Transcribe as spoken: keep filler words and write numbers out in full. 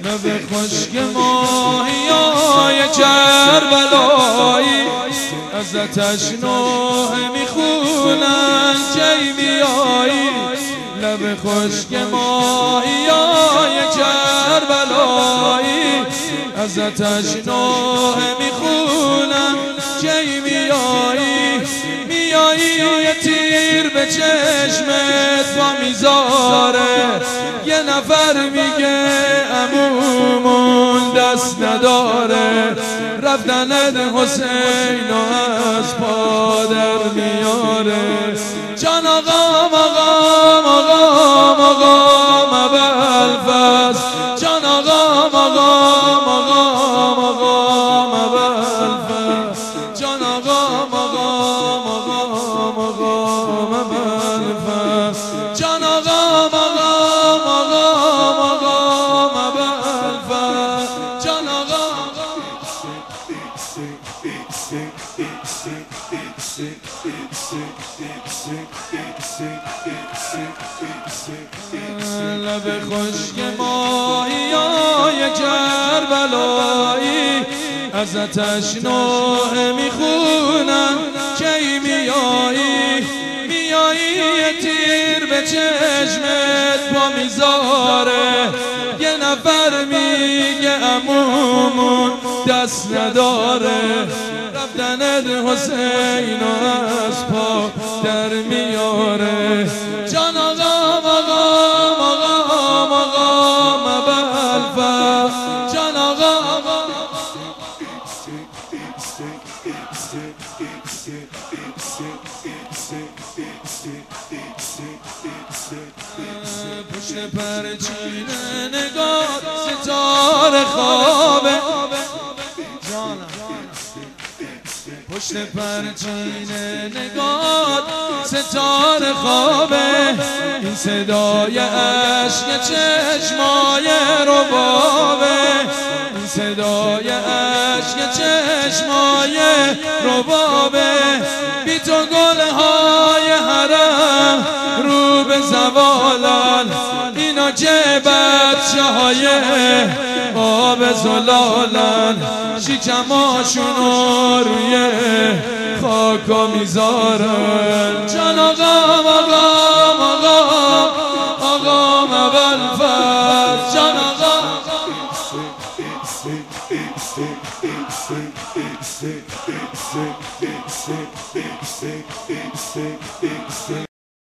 لب خشک ماهیای کربلایی از آتش نوحه میخونن کی میایی. لب خشک ماهیای کربلایی از آتش نوحه میخونن کی میایی. میایی یه تیر به چشمت با میذاره، یه نفر میگه عمومون دست نداره. رفتنت حسین از پا در میاره. جان آقا مقام مقام مقام ابوالفضل، جان آقا مقام مقام مقام ابوالفضل، جان آقا مقام مقام مقام ابوالفضل، جان آقا مقام مقام مقام ابوالفضل، جان آقا. لب خشک ماهیای کربلایی از آتش نوحه میخونن کی میایی. میایی یه تیر به چشمت با میذاره، یه نفر میگه عمومون دست نداره. رفتنت حسین از پا در میاره. جان آقا مقام مقام مقام ابوالفضل، جان آقا. پشت پرچین نگاه ستاره خوابه، پشت پرچین نگاه ستاره خوابه. این صدای عشق چشمای ربابه، این صدای عشق چشمای ربابه. بی تو گلهای حرم رو به زوالن، اینا که بچه های آب زلالن. شکماشونو روی خاکا میذارن. جان آقا مقام